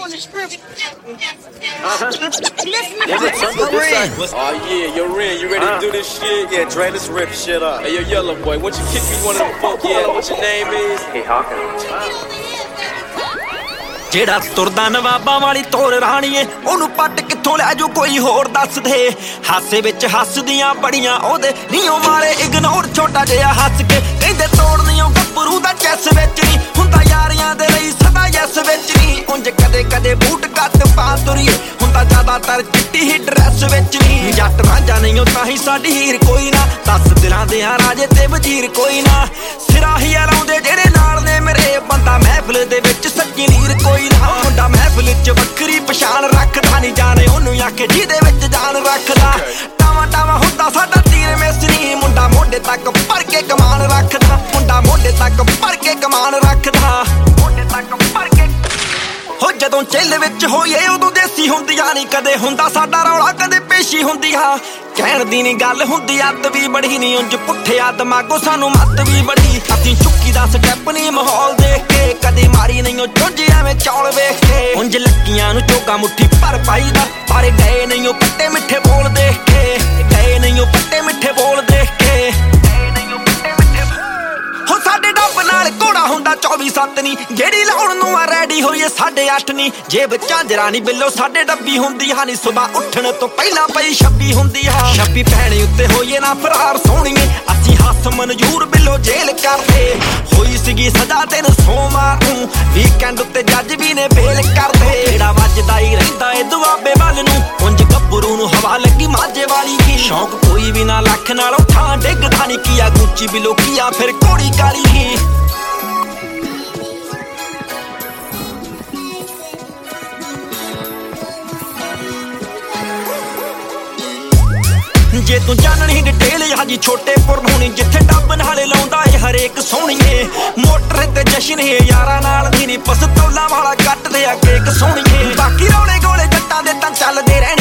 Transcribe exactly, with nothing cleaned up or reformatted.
on the strip. Uh-huh. Listen to What's up, this. Ren? Oh yeah, yo Ren, you ready uh-huh. to do this shit? Yeah, Dre, let's rip shit up. Hey, yo, Yellow Boy, why don't you kick me one of them funky ass? What your name is? Hey, Hawkins. ਜਿਹੜਾ ਤੁਰਦਾ ਨਵਾਬਾਂ ਵਾਲੀ ਤੋਰ ਰਾਣੀਏ ਉਹਨੂੰ ਪੱਟ ਕਿੱਥੋਂ ਲੈ ਜੋ ਕੋਈ ਹੋਰ ਦੱਸ ਦੇ ਹਾਸੇ ਵਿੱਚ ਹੱਸਦੀਆਂ ਬੜੀਆਂ ਉਹਦੇ ਨੀਓ ਮਾਰੇ ਇਗਨੋਰ ਛੋਟਾ ਜਿਹਾ ਹੱਸ ਕੇ ਕਹਿੰਦੇ ਤੋੜਨੀਓ ਗੱਭਰੂ ਦਾ ਚੈਸ ਵਿੱਚ ਨਹੀਂ ਹੁੰਦਾ ਯਾਰੀਆਂ ਦੇ ਲਈ ਸਦਾ ਯੈਸ ਵਿੱਚ ਨਹੀਂ ਉਂਝ ਕਦੇ ਕਦੇ ਬੂਟ ਕੱਟ ਪਾ ਤੁਰੀਏ ਹੁੰਦਾ ਜ਼ਿਆਦਾਤਰ ਚਿੱਟੀ ਹੀ ਡਰੈਸ ਵਿੱਚ ਨਹੀਂ ਜੱਟ ਰਾਂਝਾ ਨਹੀਂ ਉਹ ਤਾਂ ਹੀ ਸਾਡੀ ਹੀਰ ਕੋਈ ਨਾ ਦਸ ਦਿਲਾਂ ਦੇ ਆ ਰਾਜੇ ਤੇ ਵਜ਼ੀਰ ਕੋਈ ਨਾ ਸਿਰਾ ਹੀ ਲਾਉਂਦੇ ਜਿਹੜੇ ਨਾਲ ਨੇ ਮੇਰੇ ਬੰਦਾ ਮਹਿਫਲ ਦੇ ਵਿੱਚ ਸੱਚੀ ਨੀਰ ਕੋਈ ਨਾ ਮੁੰਡਾ ਮਹਿਫਲ ਚ ਵੱਖਰੀ ਪਛਾਣ ਰੱਖਦਾ ਨਹੀਂ ਜਾਣੇ ਉਹਨੂੰ ਆਖੇ ਜਿਹਦੇ ਵਿੱਚ ਜਾਨ ਰੱਖਦਾ ਟਾਵਾ ਟਾਵਾ ਹੁੰਦਾ ਸਾਡਾ ਤੀਰ ਮਿਸਰੀ ਮੁੰਡਾ ਮੋਢੇ ਤੱਕ ਭਰ ਕੇ ਕਮਾਨ ਰੱਖਦਾ ਮੁੰਡਾ ਮੋਢੇ ਤੱਕ ਭਰ ਕੇ ਕਮਾਨ ਰੱਖਦਾ ਮੋਢੇ ਤੱਕ ਭਰ ਕੇ ਹੋ ਜਦੋਂ ਚਿੱਲ ਵਿੱਚ ਹੋਈਏ ਉਦੋਂ ਦੇਸੀ ਹੁੰਦੀਆਂ ਨਹੀਂ ਕਦੇ ਹੁੰਦਾ ਸਾਡਾ ਰੌਲਾ ਕਦੇ ਪੇਸ਼ੀ ਹੁੰਦੀ ਆ ਕਹਿਣ ਦੀ ਨਹੀਂ ਗੱਲ ਹੁੰਦੀ ਅੱਤ ਵੀ ਬੜੀ ਨਹੀਂ ਉਂਝ ਪੁੱਠਿਆ ਦਿਮਾਗੋਂ ਸਾਨੂੰ ਮੱਤ ਵੀ ਬੜੀ ਅਸੀਂ ਚੁੱਕੀ ਦਾ ਸਟੈਪ ਨਹੀਂ ਮਾਹੌਲ ਦੇਖ ਕੇ ਕਦੇ ਮਾਰੀ ਨਹੀਂ ਉਹ ਚੁੱਝ ਐਵੇਂ ਚੌਲ ਵੇਖ ਕੇ ਉਂਝ ਲੱਕੀਆਂ ਨੂੰ ਚੋਗਾ ਮੁੱਠੀ ਭਰ ਪਾਈਦਾ ਪਰ ਗਏ ਨਹੀਂ ਉਹ ਪੱਟੇ ਮਿੱਠੇ ਬੋਲ ਦੇਖ ਕੇ ਗਏ ਨਹੀਂ ਉਹ ਪੱਟੇ ਮਿੱਠੇ ਬੋਲ ਦੇਖ ਕੇ ਹੋ ਸਾਡੇ ਡੱਬ ਨਾਲ ਘੋੜਾ ਹੁੰਦਾ ਚੌਵੀ ਸੱਤ ਨੀ ਜਿਹੜੀ ਲਾਉਣ ਨੂੰ ਆ ਰੈਡੀ ਹੋਈਏ ਸਾਢੇ ਅੱਠ ਨੀ ਜੇਬ ਝਾਂਜਰਾ ਨੀ ਬਿੱਲੋ ਸਾਡੇ ਡੱਬੀ ਹੁੰਦੀ ਆ ਨੀ ਸੁਬਾ ਉੱਠਣ ਤੋਂ ਪਹਿਲਾਂ ਪਈ ਛੱਬੀ ਹੁੰਦੀ ਆ ਛੱਬੀ ਭੈਣੇ ਉੱਤੇ ਹੋਈਏ ਨਾ ਫਰਾਰ ਸੋਹਣੀਏ ਅਸੀਂ ਹੱਸ ਮਨਜੂਰ ਬਿੱਲੋ ਜੇਲ੍ਹ ਕਰਦੇ ਹੋਈ ਸੀਗੀ ਸਜ਼ਾ ਤੈਨੂੰ ਸੋਮਵਾਰ ਨੂੰ ਵੀਕਐਂਡ ਉੱਤੇ ਜੱਜ ਵੀ ਨੇ ਬੇਲ ਕਰਦੇ ਜਿਹੜਾ ਵੱਜਦਾ ਹੀ ਰਹਿੰਦਾ ਏ ਦੁਆਬੇ ਵੱਲ ਨੂੰ ਉਂਝ ਗੱਭਰੂ ਨੂੰ ਹਵਾ ਲੱਗੀ ਮਾਝੇ ਵਾਲੀ ਕੀ ਸ਼ੌਂਕ ਕੋਈ ਵੀ ਨਾ ਲੱਖ ਨਾਲੋਂ ਠਾਂ ਡਿੱਗਦਾ ਨੀ ਕੀਆ ਗੁੱਚੀ ਬਿੱਲੋ ਕੀਆ ਫਿਰ ਘੋੜੀ ਕਾਲੀ ਹੀ ਜੇ ਤੂੰ ਜਾਣਨੀ ਡਿਟੇਲ ਹਾਜੀ ਛੋਟੇ ਪੁਰ ਹੋਣੀ ਜਿੱਥੇ ਡੱਬ ਨਾਲੇ ਲਾਉਂਦਾ ਏ ਹਰੇਕ ਸੋਹਣੀਏ ਮੋਟਰ ਤੇ ਜਸ਼ਨ ਏ ਯਾਰਾਂ ਨਾਲ ਨਹੀਂ ਪਸਤੌਲਾ ਵਾਲਾ ਕੱਟਦੇ ਆ ਕੇਕ ਸੋਹਣੀਏ ਬਾਕੀ ਰੌਲੇ ਗੋਲੇ ਜੱਟਾਂ ਦੇ ਤਾਂ ਚੱਲਦੇ ਰਹਿਣ